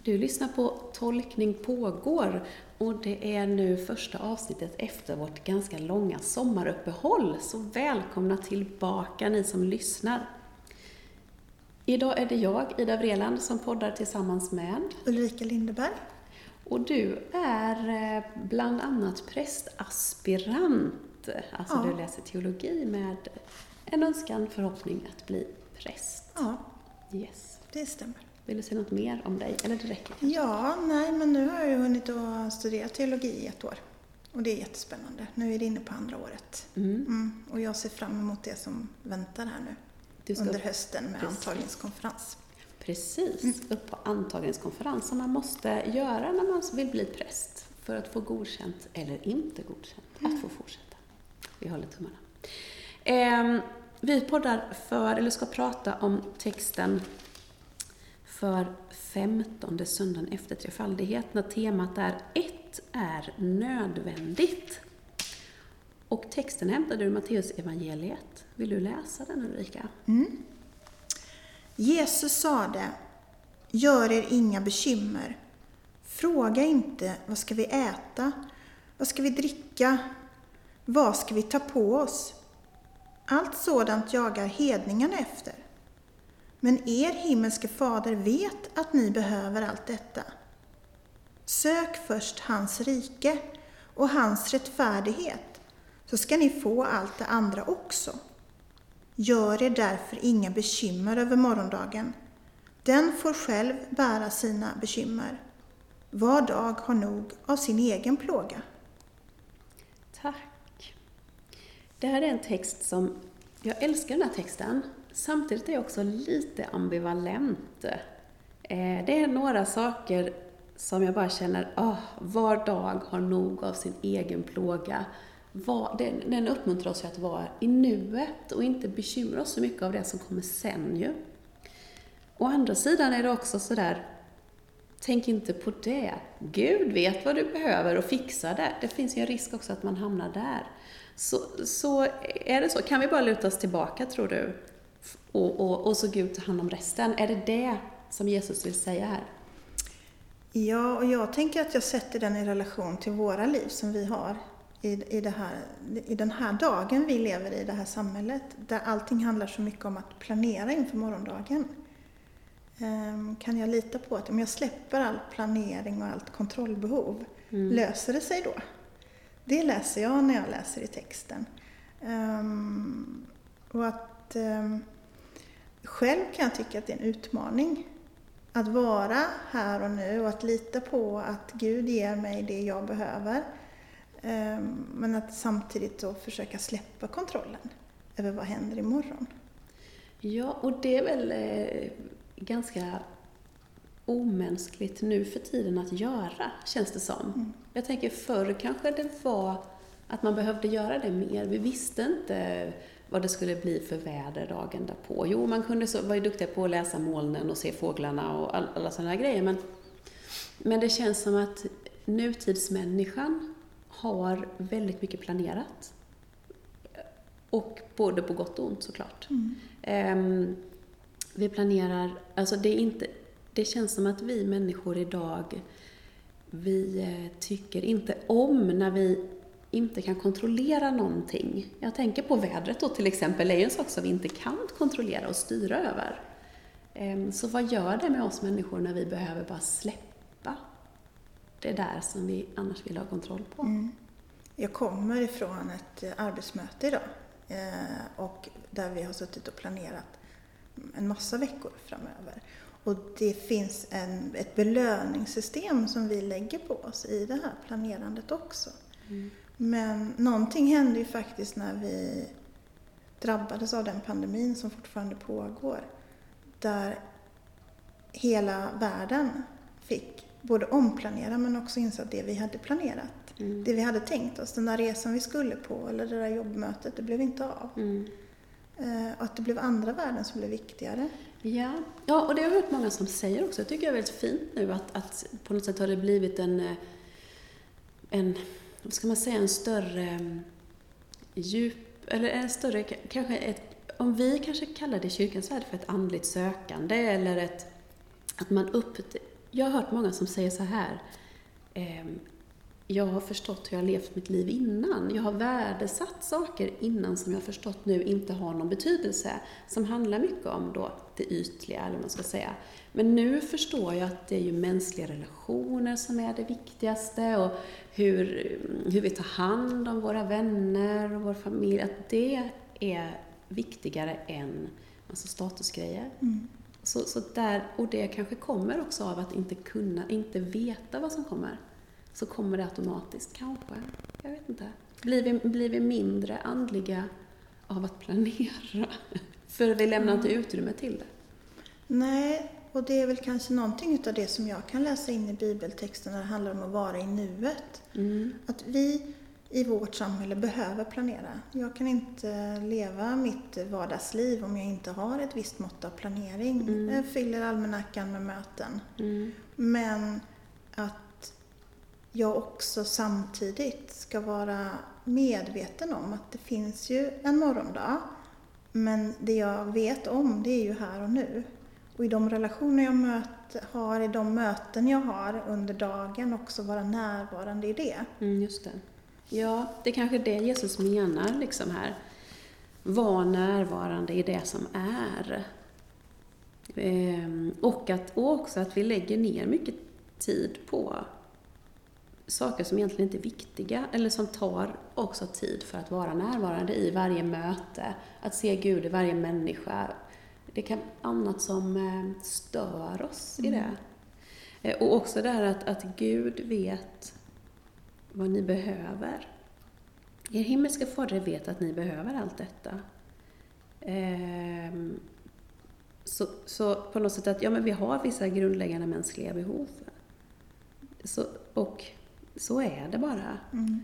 Du lyssnar på Tolkning pågår och det är nu första avsnittet efter vårt ganska långa sommaruppehåll. Så välkomna tillbaka ni som lyssnar. Idag är det jag, Ida Vreeland, som poddar tillsammans med Ulrika Lindeberg. Och du är bland annat prästaspirant. Alltså du läser teologi med en önskan, förhoppning att bli präst. Ja, yes. Det stämmer. Vill du säga något mer om dig? Eller det räcker? Ja, men nu har jag hunnit att studera teologi i 1 år. Och det är jättespännande. Nu är det inne på 2:a året. Och jag ser fram emot det som väntar här nu. Under hösten med antagningskonferens. Precis, upp på antagningskonferens som man måste göra när man vill bli präst. För att få godkänt eller inte godkänt. Att få fortsätta. Vi håller tummarna. Vi poddar ska prata om texten för 15:e söndagen efter trefaldighet, när temat är ett är nödvändigt. Och texten hämtar du ur Matteus evangeliet. Vill du läsa den, Ulrika? Jesus sade: gör er inga bekymmer. Fråga inte, vad ska vi äta? Vad ska vi dricka? Vad ska vi ta på oss? Allt sådant jagar hedningarna efter. Men er himmelske fader vet att ni behöver allt detta. Sök först hans rike och hans rättfärdighet, så ska ni få allt det andra också. Gör er därför inga bekymmer över morgondagen. Den får själv bära sina bekymmer. Var dag har nog av sin egen plåga. Tack. Det här är en text som, jag älskar den här texten. Samtidigt är jag också lite ambivalent. Det är några saker som jag bara känner, var dag har nog av sin egen plåga. Den uppmuntrar oss att vara i nuet och inte bekymra oss så mycket av det som kommer sen ju. Å andra sidan är det också sådär, tänk inte på det. Gud vet vad du behöver och fixa det. Det finns ju en risk också att man hamnar där. Så är det så, kan vi bara luta oss tillbaka, tror du? Och så Gud tar hand om resten. Är det som Jesus vill säga här? Ja, och jag tänker att jag sätter den i relation till våra liv som vi har i den här dagen vi lever i det här samhället. Där allting handlar så mycket om att planera inför morgondagen. Kan jag lita på att om jag släpper all planering och allt kontrollbehov, löser det sig då? Det läser jag när jag läser i texten. Och att själv kan jag tycka att det är en utmaning att vara här och nu och att lita på att Gud ger mig det jag behöver. Men att samtidigt då försöka släppa kontrollen över vad händer imorgon. Ja, och det är väl ganska omänskligt nu för tiden att göra, känns det som. Jag tänker förr kanske det var att man behövde göra det mer. Vi visste inte vad det skulle bli för väder dagen därpå. Jo, man kunde vara duktig på att läsa molnen och se fåglarna och alla sådana här grejer. Men det känns som att nutidsmänniskan har väldigt mycket planerat. Och både på gott och ont såklart. Vi planerar, alltså det känns som att vi människor idag, vi tycker inte om när vi inte kan kontrollera någonting. Jag tänker på vädret då till exempel, är ju en sak som vi inte kan kontrollera och styra över. Så vad gör det med oss människor när vi behöver bara släppa det där som vi annars vill ha kontroll på? Jag kommer ifrån ett arbetsmöte idag och där vi har suttit och planerat en massa veckor framöver. Och det finns ett belöningssystem som vi lägger på oss i det här planerandet också. Men någonting hände ju faktiskt när vi drabbades av den pandemin som fortfarande pågår. Där hela världen fick både omplanera men också inse att det vi hade planerat. Det vi hade tänkt oss, den där resan vi skulle på eller det där jobbmötet, det blev inte av. Och att det blev andra värden som blev viktigare. Ja, och det har jag hört många som säger också. Jag tycker det är väldigt fint nu att på något sätt har det blivit en vad ska man säga, en större djup, eller en större, kanske om vi kanske kallar det i kyrkans värld för ett andligt sökande, eller att man Jag har hört många som säger så här. Jag har förstått hur jag har levt mitt liv innan. Jag har värdesatt saker innan som jag har förstått nu inte har någon betydelse. Som handlar mycket om då det ytliga, eller vad man ska säga. Men nu förstår jag att det är ju mänskliga relationer som är det viktigaste. Och hur vi tar hand om våra vänner och vår familj. Att det är viktigare än alltså statusgrejer. Så där, och det kanske kommer också av att inte veta vad som kommer. Så kommer det automatiskt kanske. Jag vet inte. Blir vi mindre andliga av att planera? För vi lämnar inte utrymme till det. Nej, och det är väl kanske någonting av det som jag kan läsa in i bibeltexten när det handlar om att vara i nuet. Att vi i vårt samhälle behöver planera. Jag kan inte leva mitt vardagsliv om jag inte har ett visst mått av planering. Jag fyller almanackan med möten. Men att jag också samtidigt ska vara medveten om att det finns ju en morgondag. Men det jag vet om, det är ju här och nu. Och i de relationer jag har, i de möten jag har under dagen också vara närvarande i det. Just det. Ja, det är kanske det Jesus menar liksom här. Var närvarande i det som är. Och också att vi lägger ner mycket tid på saker som egentligen inte är viktiga. Eller som tar också tid för att vara närvarande i varje möte. Att se Gud i varje människa. Det kan annat som stör oss i det. Och också det här att Gud vet vad ni behöver. Er himmelska fader vet att ni behöver allt detta. Så på något sätt att men vi har vissa grundläggande mänskliga behov. Och så är det bara.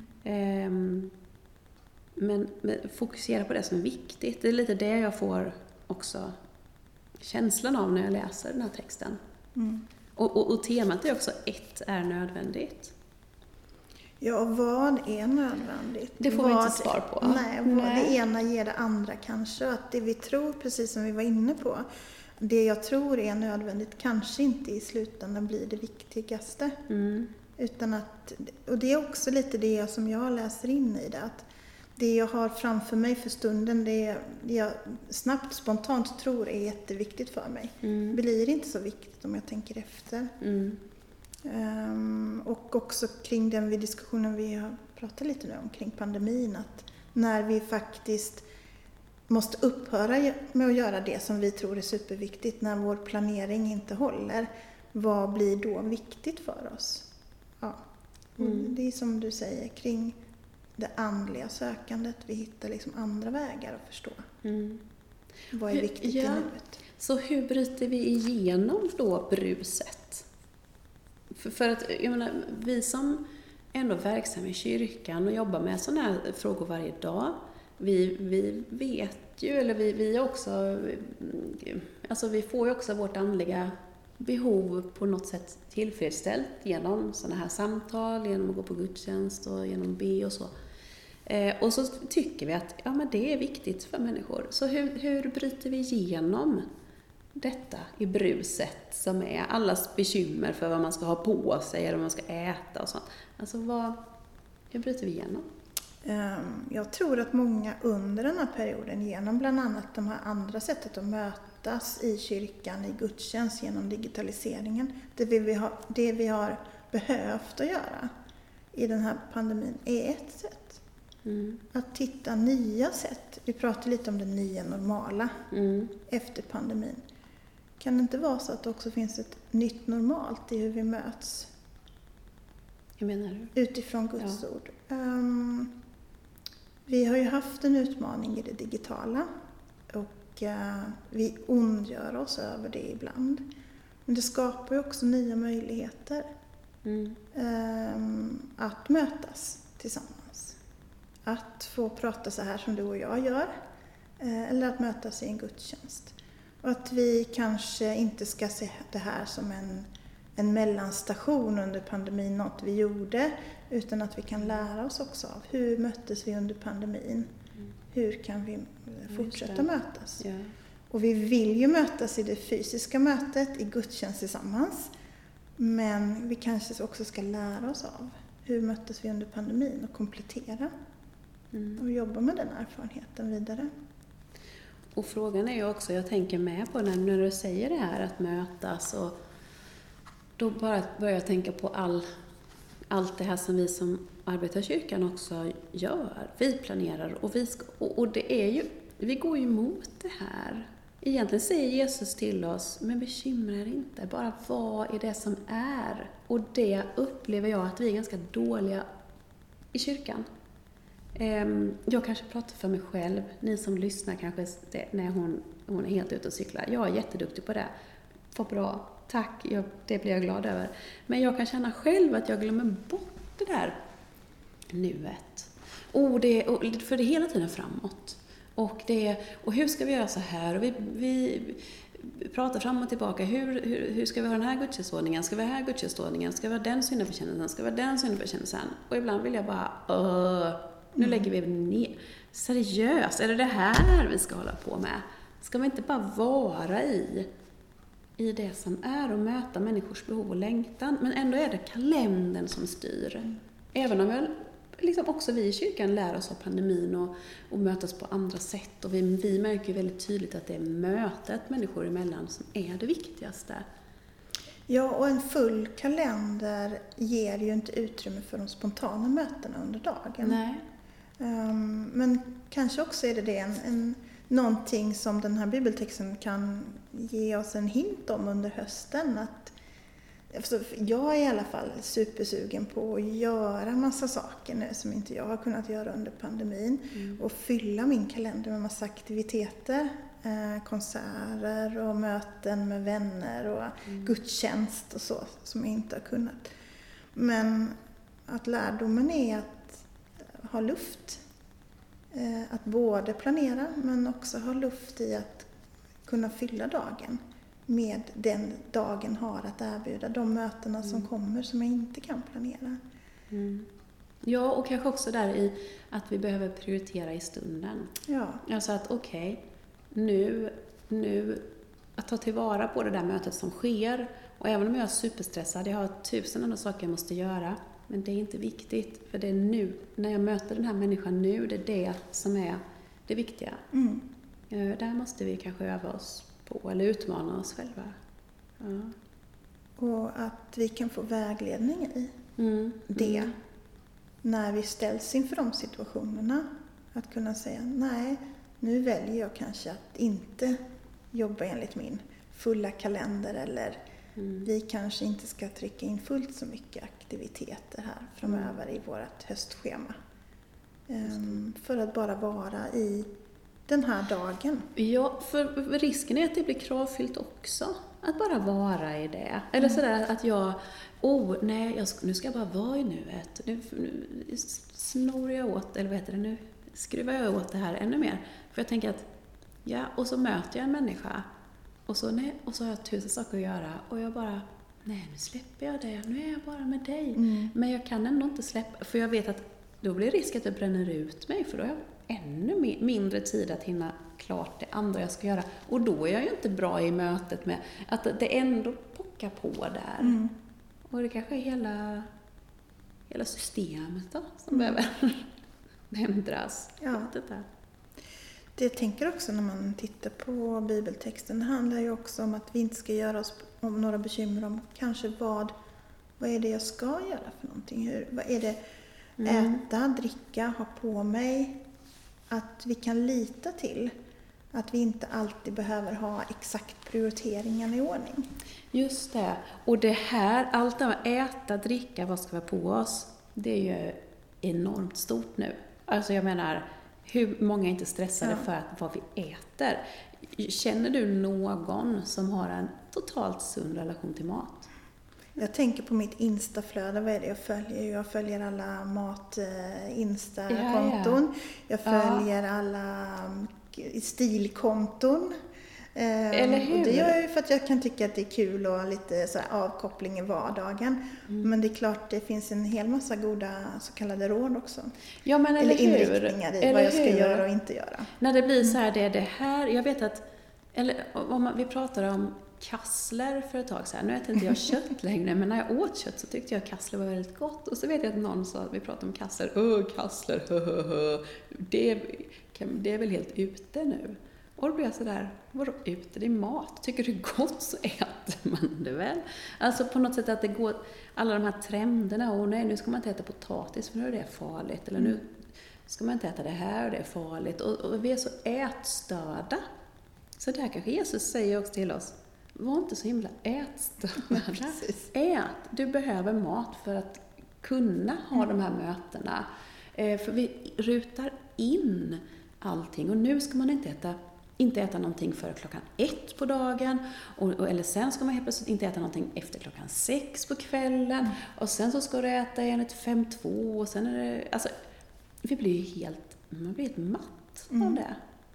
Men fokusera på det som är viktigt. Det är lite det jag får också känslan av när jag läser den här texten. Och temat är också ett är nödvändigt. Ja, vad är nödvändigt? Det får vi inte svar på. Nej. Det ena ger det andra kanske. Att det vi tror, precis som vi var inne på, det jag tror är nödvändigt kanske inte i slutändan blir det viktigaste. Utan att, och det är också lite det som jag läser in i det. Att det jag har framför mig för stunden, det jag snabbt, spontant tror är jätteviktigt för mig. Blir inte så viktigt om jag tänker efter. Och också kring den diskussionen vi har pratat lite nu om, kring pandemin. Att när vi faktiskt måste upphöra med att göra det som vi tror är superviktigt, när vår planering inte håller, vad blir då viktigt för oss? Ja. Det är som du säger, kring det andliga sökandet. Vi hittar liksom andra vägar att förstå. Vad är viktigt i nuet? Så hur bryter vi igenom då bruset? För att jag menar, vi som ändå är verksamma i kyrkan och jobbar med sådana här frågor varje dag, vi vet ju, eller vi också, alltså vi får ju också vårt andliga behov på något sätt tillfredsställt genom sådana här samtal, genom att gå på gudstjänst och genom be och så. Och så tycker vi att men det är viktigt för människor. Så hur bryter vi igenom detta i bruset som är allas bekymmer för vad man ska ha på sig eller vad man ska äta och sånt? Alltså hur bryter vi igenom? Jag tror att många under den här perioden, genom bland annat de här andra sättet att mötas i kyrkan, i gudstjänst, genom digitaliseringen, det vi har behövt att göra i den här pandemin är ett sätt. Att hitta nya sätt. Vi pratar lite om det nya normala efter pandemin. Kan det inte vara så att det också finns ett nytt normalt i hur vi möts? Hur menar du? Utifrån Guds ord. Vi har ju haft en utmaning i det digitala och vi ondgör oss över det ibland. Men det skapar ju också nya möjligheter att mötas tillsammans. Att få prata så här som du och jag gör. Eller att mötas i en gudstjänst. Och att vi kanske inte ska se det här som en mellanstation under pandemin, något vi gjorde. Utan att vi kan lära oss också av hur möttes vi under pandemin. Hur kan vi fortsätta mötas. Ja. Och vi vill ju mötas i det fysiska mötet, i gudstjänst tillsammans. Men vi kanske också ska lära oss av hur möttes vi under pandemin och komplettera och jobba med den erfarenheten vidare. Och frågan är ju också, jag tänker med på när du säger det här att mötas, och då bara börjar jag tänka på allt det här som vi som arbetar i kyrkan också gör. Vi planerar och det är ju, vi går ju emot det här. Egentligen säger Jesus till oss, men bekymra er inte, bara vad är det som är. Och det upplever jag att vi är ganska dåliga i kyrkan. Jag kanske pratar för mig själv, ni som lyssnar kanske när hon är helt ute och cyklar. Jag är jätteduktig på det. Vad bra, tack, det blir jag glad över. Men jag kan känna själv att jag glömmer bort det där nuet. För det är hela tiden framåt. Och hur ska vi göra så här? Och vi pratar fram och tillbaka. Hur ska vi ha den här gudstjänstordningen? Ska vi ha den här gudstjänstordningen? Ska vi ha den syndabekännelsen? Ska vi ha den syndabekännelsen? Och ibland vill jag bara, nu lägger vi ner. Seriöst, är det här vi ska hålla på med? Ska vi inte bara vara i det som är och möta människors behov och längtan? Men ändå är det kalendern som styr. Även om liksom också vi i kyrkan lär oss av pandemin och mötas på andra sätt. Och vi märker ju väldigt tydligt att det är mötet människor emellan som är det viktigaste. Ja, och en full kalender ger ju inte utrymme för de spontana mötena under dagen. Nej. Men kanske också är det någonting som den här bibeltexten kan ge oss en hint om under hösten. Jag är i alla fall supersugen på att göra massa saker nu som inte jag har kunnat göra under pandemin. Och fylla min kalender med massa aktiviteter, konserter och möten med vänner och gudstjänst och så som jag inte har kunnat. Men att lärdomen är att ha luft. Att både planera men också ha luft i att kunna fylla dagen med den dagen har att erbjuda, de mötena som kommer som jag inte kan planera. Ja, och kanske också där i att vi behöver prioritera i stunden. Ja. Alltså att nu att ta tillvara på det där mötet som sker. Och även om jag är superstressad, jag har 1000 andra saker jag måste göra, men det är inte viktigt, för det är nu, när jag möter den här människan nu, det är det som är det viktiga. Där måste vi kanske öva oss på, eller utmana oss själva. Ja. Och att vi kan få vägledning i det när vi ställs inför de situationerna. Att kunna säga, nej, nu väljer jag kanske att inte jobba enligt min fulla kalender, eller vi kanske inte ska trycka in fullt så mycket aktiviteter här framöver i vårt höstschema. För att bara vara i den här dagen. Ja, för risken är att det blir kravfyllt också. Att bara vara i det. Eller sådär att nu ska jag bara vara i nuet. Nu snor jag åt, eller vad heter det nu? Skruvar jag åt det här ännu mer. För jag tänker att, och så möter jag en människa. Och så har jag 1000 saker att göra. Och jag bara, nu släpper jag det. Nu är jag bara med dig. Men jag kan ändå inte släppa. För jag vet att då blir det risk att jag bränner ut mig. För då har jag ännu mindre tid att hinna klart det andra jag ska göra. Och då är jag ju inte bra i mötet med att det ändå pockar på där. Och det kanske är hela systemet då som behöver ändras. Ja. Det jag tänker också när man tittar på bibeltexten, det handlar ju också om att vi inte ska göra oss om några bekymmer om kanske vad är det jag ska göra för någonting. Vad är det? Äta, dricka, ha på mig. Att vi kan lita till att vi inte alltid behöver ha exakt prioriteringen i ordning. Just det. Och det här, allt det här, äta, dricka, vad ska vi ha på oss? Det är ju enormt stort nu. Alltså jag menar, hur många är inte stressade för vad vi äter? Känner du någon som har en totalt sund relation till mat? Jag tänker på mitt Instaflöde, vad är det jag följer? Jag följer alla mat-Insta-konton. Jag följer alla stilkonton. Eller hur? Och det gör jag ju för att jag kan tycka att det är kul och lite så här avkoppling i vardagen. Men det är klart, det finns en hel massa goda så kallade råd också. Ja, men eller inriktningar i vad jag ska göra och inte göra. När det blir så här, det är det här. Jag vet att, eller om vi pratar om kassler för ett tag sedan. Nu äter inte jag kött längre, men när jag åt kött så tyckte jag kassler var väldigt gott. Och så vet jag att någon sa, vi pratade om kassler, kassler, det är väl helt ute nu. Och då blir jag sådär, vadå ute? Det är mat. Tycker du det är gott så äter man det väl. Alltså på något sätt att det går, alla de här trenderna, och nej, nu ska man inte äta potatis för nu är det farligt. Eller nu ska man inte äta det här och det är farligt. Och vi är så ätstörda. Så där kanske Jesus säger också till oss, var inte så himla ätstörda. Ät, du behöver mat för att kunna ha de här mötena. För vi rutar in allting, och nu ska man inte äta någonting före 1 på dagen, eller sen ska man helt plötsligt inte äta någonting efter 6 på kvällen, och sen så ska du äta enligt 5-2, och sen är det, alltså, man blir helt matt av det.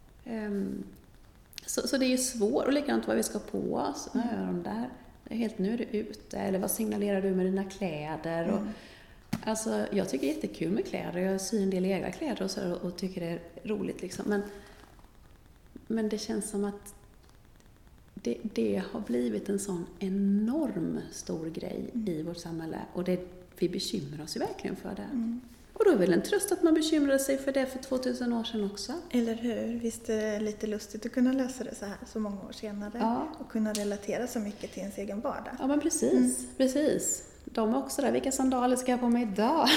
Så det är ju svårt, och likadant vad vi ska på oss. Nu är du ute, eller vad signalerar du med dina kläder? Och, alltså, jag tycker det är jättekul med kläder, jag syr en del egna kläder och tycker det är roligt liksom. Men det känns som att det har blivit en sån enorm stor grej i vårt samhälle, och vi bekymrar oss ju verkligen för det. Och då är väl en tröst att man bekymrade sig för det för 2000 år sedan också. Eller hur? Visst är det lite lustigt att kunna läsa det så här så många år senare och kunna relatera så mycket till ens egen vardag. Ja, men precis. De är också där, vilka sandaler ska jag på mig idag?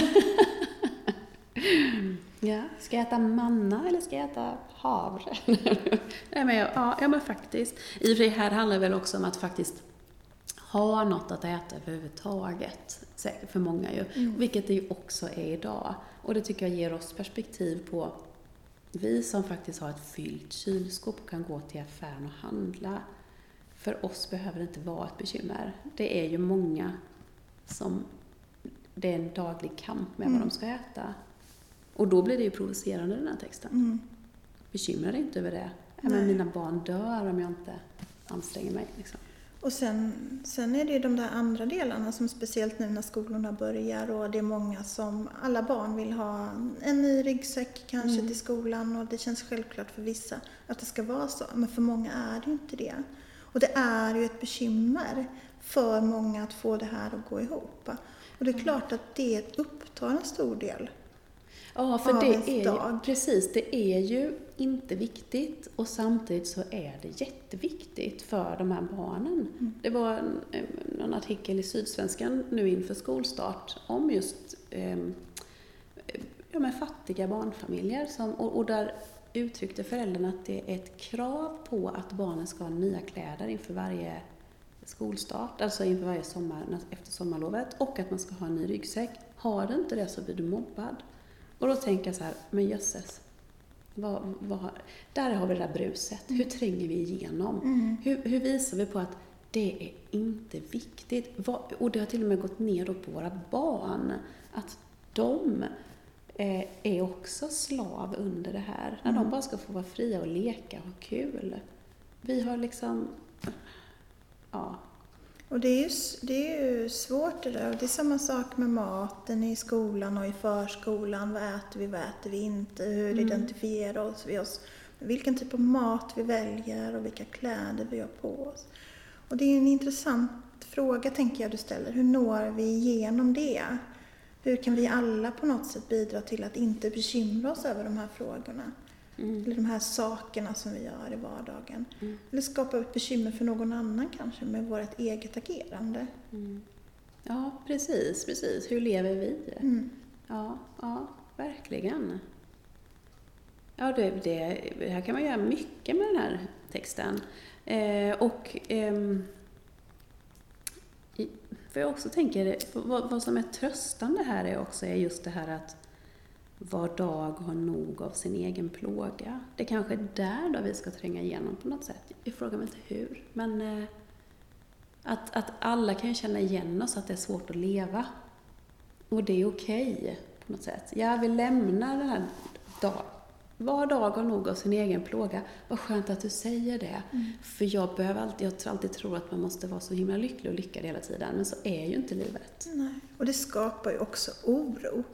Ja, ska jag äta manna eller ska jag äta havre? Nej, men faktiskt. I och för sig här handlar det väl också om att faktiskt ha något att äta överhuvudtaget. Säkert för många ju. Vilket det ju också är idag. Och det tycker jag ger oss perspektiv på vi som faktiskt har ett fyllt kylskåp och kan gå till affären och handla. För oss behöver det inte vara ett bekymmer. Det är ju många som det är en daglig kamp med vad de ska äta. Och då blir det ju provocerande den här texten. Bekymrar dig inte över det. Men mina barn dör om jag inte anstränger mig. Liksom. Och sen är det ju de där andra delarna som speciellt nu när skolorna börjar och det är många som, alla barn vill ha en ny ryggsäck kanske till skolan och det känns självklart för vissa att det ska vara så. Men för många är det ju inte det. Och det är ju ett bekymmer för många att få det här att gå ihop. Och det är klart att det upptar en stor del. Ja, för det är ju inte viktigt och samtidigt så är det jätteviktigt för de här barnen. Det var en artikel i Sydsvenskan nu inför skolstart om just fattiga barnfamiljer och där uttryckte föräldrarna att det är ett krav på att barnen ska ha nya kläder inför varje skolstart, alltså inför varje sommar efter sommarlovet, och att man ska ha en ny ryggsäck. Har du inte det så blir du mobbad. Och då tänker jag så här, men jösses, där har vi det där bruset. Hur tränger vi igenom? Hur visar vi på att det är inte viktigt? Och det har till och med gått ner då på våra barn. Att de är också slav under det här. När de bara ska få vara fria och leka och ha kul. Vi har liksom... Ja. Och det är ju svårt det där. Och det är samma sak med maten i skolan och i förskolan. Vad äter vi inte? Hur identifierar vi oss? Vilken typ av mat vi väljer och vilka kläder vi har på oss. Och det är en intressant fråga tänker jag du ställer. Hur når vi igenom det? Hur kan vi alla på något sätt bidra till att inte bekymra oss över de här frågorna? Eller de här sakerna som vi gör i vardagen. Eller skapa ett bekymmer för någon annan kanske med vårt eget agerande. Ja, precis. Hur lever vi? Ja, verkligen. Ja, det här kan man göra mycket med den här texten. För jag också tänker, vad som är tröstande här är just det här att var dag har nog av sin egen plåga. Det kanske är där då vi ska tränga igenom på något sätt. Jag frågar mig inte hur. Men att alla kan känna igen oss att det är svårt att leva. Och det är okej på något sätt. Jag vill lämna den här dagen. Var dag har nog av sin egen plåga. Vad skönt att du säger det. För jag alltid tror att man måste vara så himla lycklig och lyckad hela tiden. Men så är ju inte livet. Nej. Och det skapar ju också oro.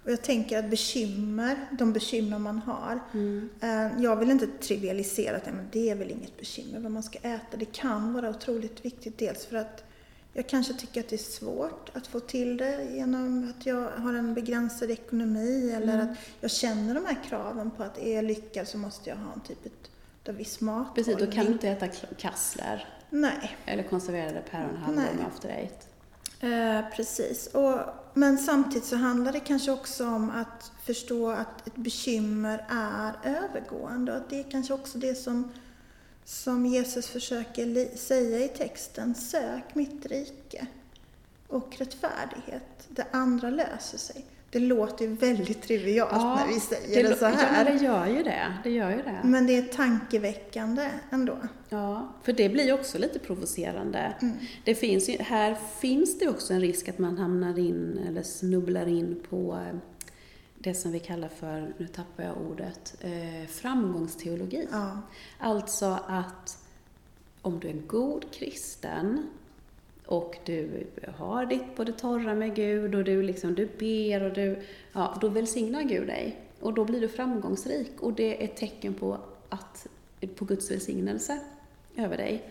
Och jag tänker att de bekymmer man har, jag vill inte trivialisera att men det är väl inget bekymmer vad man ska äta. Det kan vara otroligt viktigt, dels för att jag kanske tycker att det är svårt att få till det genom att jag har en begränsad ekonomi, eller att jag känner de här kraven på att är jag lyckad så måste jag ha en typ av viss mat. Precis, då kan du inte äta kassler. Nej. Eller konserverade päron halvgång after eight. Precis. Men samtidigt så handlar det kanske också om att förstå att ett bekymmer är övergående. Och att det är kanske också det som Jesus försöker säga i texten. Sök mitt rike och rättfärdighet. Det andra löser sig. Det låter ju väldigt trivialt när vi säger det så här. Ja, det gör ju det. Men det är tankeväckande ändå. Ja, för det blir också lite provocerande. Här finns det också en risk att man hamnar in eller snubblar in på det som vi kallar för, nu tappar jag ordet, framgångsteologi. Ja. Alltså att om du är en god kristen och du har ditt på det torra med Gud och du ber och då välsignar Gud dig. Och då blir du framgångsrik, och det är ett tecken på Guds välsignelse över dig.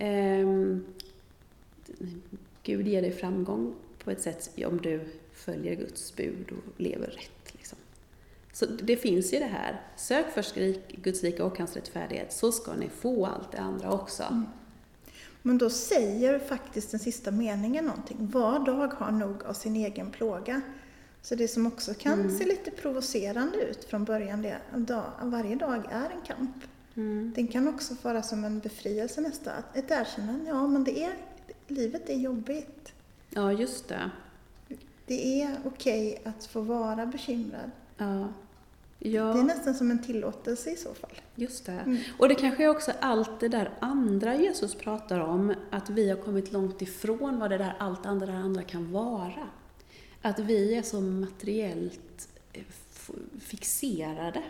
Gud ger dig framgång på ett sätt om du följer Guds bud och lever rätt. Liksom. Så det finns ju det här. Sök först Guds rike och hans rättfärdighet, så ska ni få allt det andra också. Men då säger faktiskt den sista meningen någonting. Var dag har nog av sin egen plåga. Så det som också kan se lite provocerande ut från början, varje dag är en kamp. Den kan också vara som en befrielse nästa. Ett erkännande, men livet är jobbigt. Ja, just det. Det är okej att få vara bekymrad. Ja. Det är nästan som en tillåtelse i så fall. Just det. Och det kanske är också allt det där andra Jesus pratar om, att vi har kommit långt ifrån vad det där allt andra kan vara. Att vi är så materiellt fixerade.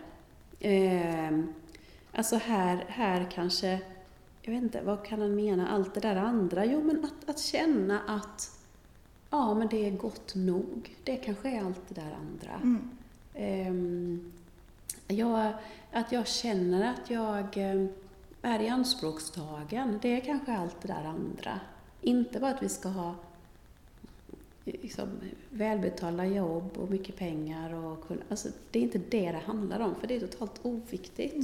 Alltså här kanske, jag vet inte, vad kan han mena, allt det där andra? Jo, men att känna att men det är gott nog. Det kanske är allt det där andra. Att jag känner att jag är i anspråkstagen, det är kanske allt det där andra. Inte bara att vi ska ha välbetalda jobb och mycket pengar. Alltså, det är inte det handlar om, för det är totalt oviktigt.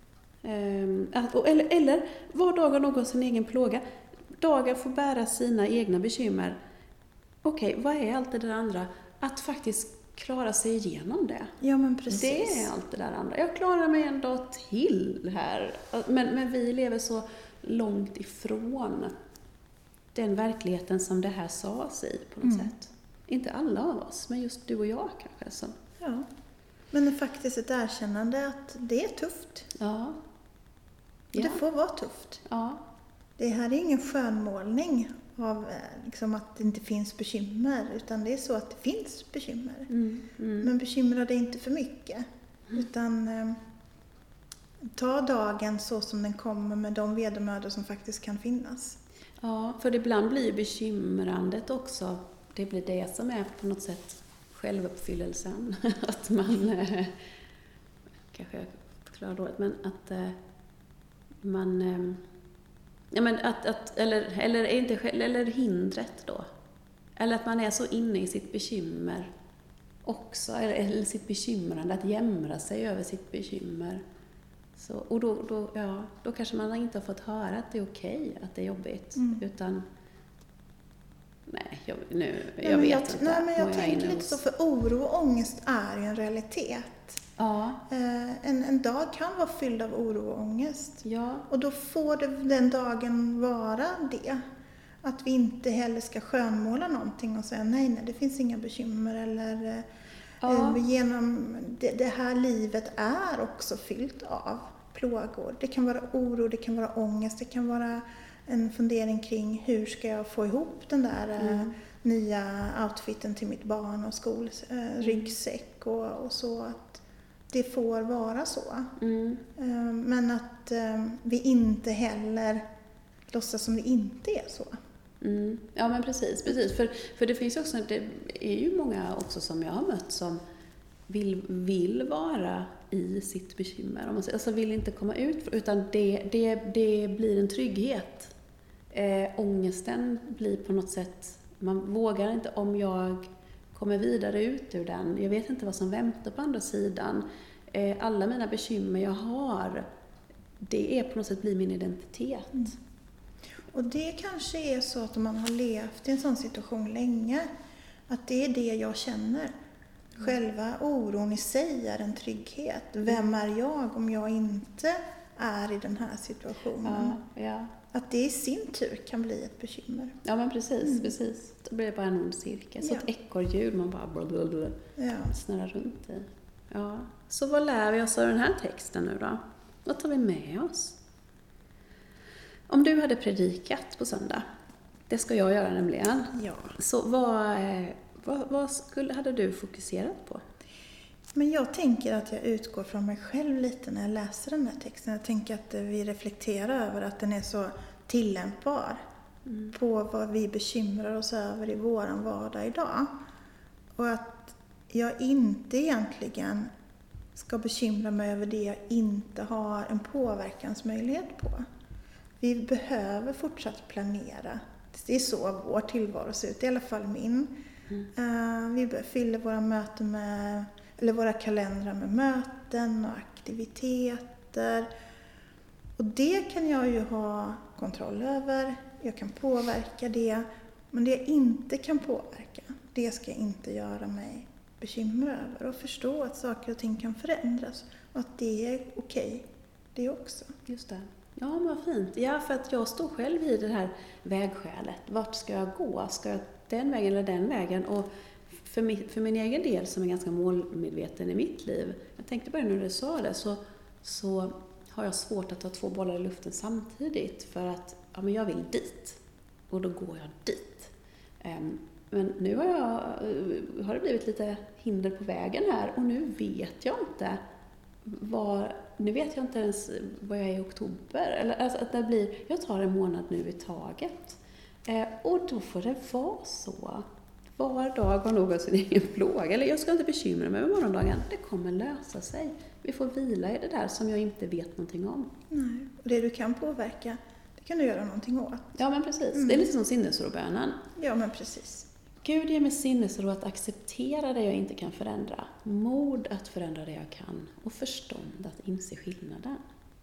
Eller var dag har någon sin egen plåga. Dagar får bära sina egna bekymmer. Okej, vad är allt det där andra? Att faktiskt klara sig igenom det. Ja, men precis. Det är allt det där andra. Jag klarar mig en dag till här. Men vi lever så långt ifrån den verkligheten som det här sades i på något sätt. Inte alla av oss, men just du och jag kanske. Så. Ja, men det är faktiskt ett erkännande att det är tufft. Ja. Det får vara tufft. Ja. Det här är ingen skönmålning av att det inte finns bekymmer, utan det är så att det finns bekymmer. Men bekymra dig inte för mycket, utan ta dagen så som den kommer med de vedermödor som faktiskt kan finnas. Ja, för ibland blir bekymrandet också, det blir det som är på något sätt självuppfyllelsen. Att man, kanske jag förklarar dåligt, men att man... Ja, men eller hindret då. Eller att man är så inne i sitt bekymmer också. Eller sitt bekymrande, att jämra sig över sitt bekymmer. Så, och då kanske man inte har fått höra att det är okej, att det är jobbigt. Utan, jag vet inte. Nej, men jag tänker lite så, för oro och ångest är ju en realitet. Ja. En dag kan vara fylld av oro och ångest. Ja. Och då får den dagen vara det. Att vi inte heller ska skönmåla någonting och säga nej, det finns inga bekymmer. Eller genom det här livet är också fyllt av plågor. Det kan vara oro, det kan vara ångest, det kan vara en fundering kring hur ska jag få ihop den där nya outfiten till mitt barn och skolryggsäck och så, att det får vara så. Men att vi inte heller låtsas som det inte är så. Ja, men precis. För det finns också, det är ju många också som jag har mött som vill vara i sitt bekymmer. Alltså vill inte komma ut, utan det blir en trygghet. Ångesten blir på något sätt, man vågar inte, om jag kommer vidare ut ur den. Jag vet inte vad som väntar på andra sidan. Alla mina bekymmer jag har, det är på något sätt blir min identitet. Mm. Och det kanske är så att om man har levt i en sån situation länge, att det är det jag känner. Själva oron i sig är en trygghet. Vem är jag om jag inte är i den här situationen? Ja. Att det i sin tur kan bli ett bekymmer. Ja, men precis. Då blir det bara en ond cirkel. Så ett ekorrhjul man bara snurrar runt i. Ja. Så vad lär vi oss av den här texten nu då? Vad tar vi med oss? Om du hade predikat på söndag, det ska jag göra nämligen. Ja. Så vad hade du fokuserat på? Men jag tänker att jag utgår från mig själv lite när jag läser den här texten. Jag tänker att vi reflekterar över att den är så tillämpbar på vad vi bekymrar oss över i våran vardag idag. Och att jag inte egentligen ska bekymra mig över det jag inte har en påverkansmöjlighet på. Vi behöver fortsatt planera. Det är så vår tillvaro ser ut, i alla fall min. Vi fyller våra möten våra kalendrar med möten och aktiviteter. Och det kan jag ju ha kontroll över. Jag kan påverka det. Men det jag inte kan påverka, det ska jag inte göra mig bekymra över. Och förstå att saker och ting kan förändras. Och att det är okej, det också. Just det. Ja, men vad fint. Ja, för att jag står själv i det här vägskälet. Vart ska jag gå? Ska jag den vägen eller den vägen? Och för min egen del som är ganska målmedveten i mitt liv, jag tänkte bara när du sa det, så har jag svårt att ta 2 bollar i luften samtidigt, för att men jag vill dit och då går jag dit. Men nu har det blivit lite hinder på vägen här, och nu vet jag inte ens vad jag är i oktober, eller alltså att det blir, jag tar en månad nu i taget, och då får det vara så. Var dag har något sin egen plåga. Eller jag ska inte bekymra mig med morgondagen. Det kommer lösa sig. Vi får vila i det där som jag inte vet någonting om. Nej. Och det du kan påverka, det kan du göra någonting åt. Ja, men precis. Det är lite som sinnesrobönen. Ja, men precis. Gud ger mig sinnesro att acceptera det jag inte kan förändra. Mod att förändra det jag kan. Och förstånd att inse skillnaden.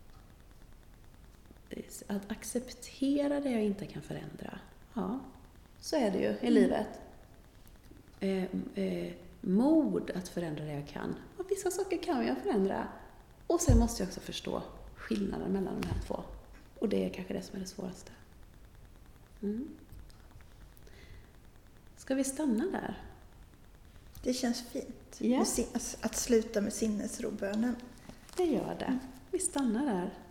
Att acceptera det jag inte kan förändra. Ja, så är det ju i livet. Mod att förändra det jag kan. Och vissa saker kan jag förändra. Och sen måste jag också förstå skillnaden mellan de här två. Och det är kanske det som är det svåraste. Ska vi stanna där? Det känns fint. Yeah. Att sluta med sinnesrobönen. Det gör det. Vi stannar där.